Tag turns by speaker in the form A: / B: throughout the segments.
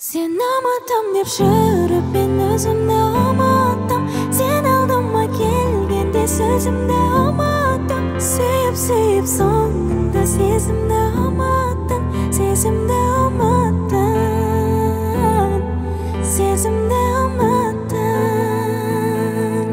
A: Sen ұмытам деп жүріп мен өзімді ұмыттым. Сен алдыма келгенде сөзімді ұмыттым. Сүйіп соңында сезімді ұмыттым. Сезімді ұмыттым. Сезімді ұмыттым.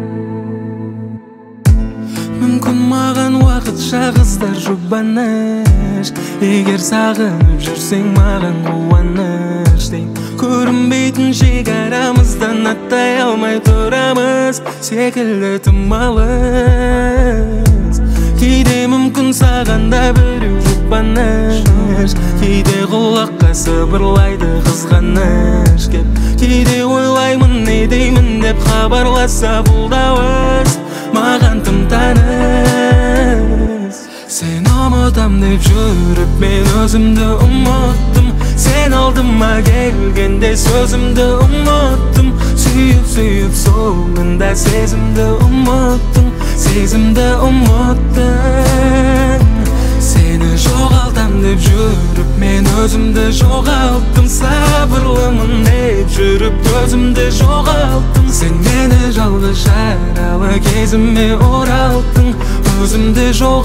B: Мүмкін маған уақытша қыздар жұбаныш. Егер сағынып жүрсең маған қуаныш дейм. Көрінбейтін шекарамыздан аттай алмай тұрамыз секілді тым алыс. Кейде мүмкін саған да біреу жұбаныш, кейде құлаққа сыбырлайды қызғаныш кеп. Кейде ойлаймын не деймін деп хабарласа бұл дауыс маған тым таныс. Сен ұмытам деп жүріп мен өзімді ұмыттым. Сен алдыма келгенде сөзімді ұмыттым. Сүйіп соңында сезімді ұмыттым. Сезімді ұмыттым. Сені жоғалтам деп жүріп мен өзімді жоғалттым. Сабырлымын деп жүріп өзімді жоғалттым. Сен мені жалғыз жаралы кезіме оралттың. Өзімді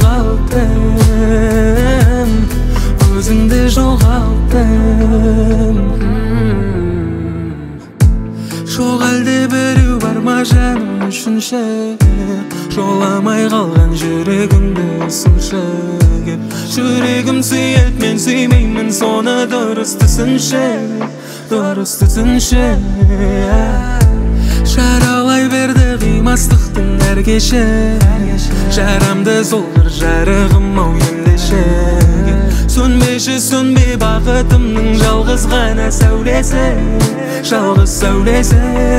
B: жоғалттым. Өзіңді жоғалттым. Жоқ әлде біреу бар ма жаным үшінші, жоламай қалған жүрегімді сыншы кеп. Жүрегім сүйет мен сүймеймін соны дұрыс түсінші, дұрыс түсінші. Жаралай берді қимастықтың әр кеші, жарамды сол бір жарығым ау ендеше. Сөнбе бақытымның жалғыз ғана сәулесі, жалғыз сәулесі.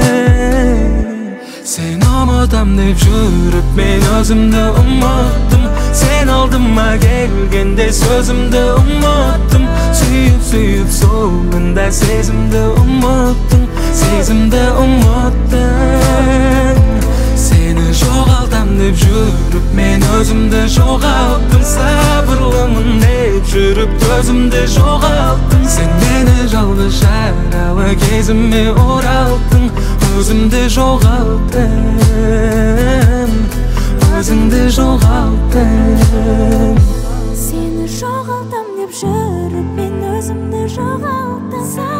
B: Сен ұмытам деп жүріп мен өзімді ұмыттым. Сен алдыма келгенде сөзімді ұмыттым. Сүйіп соңында сезімді ұмыттым. Сезімді ұмыттым. Сені жоғалтам деп жүріп мен өзімді жоғалттым. Сабырлымын деп жүріп өзімді жоғалттым. Сен мені жалғыз жаралы кезіме оралттың. Өзімді жоғалттым. Өзіңді жоғалттым.
A: Сені жоғалтам деп жүріп мен өзімді жоғалттым.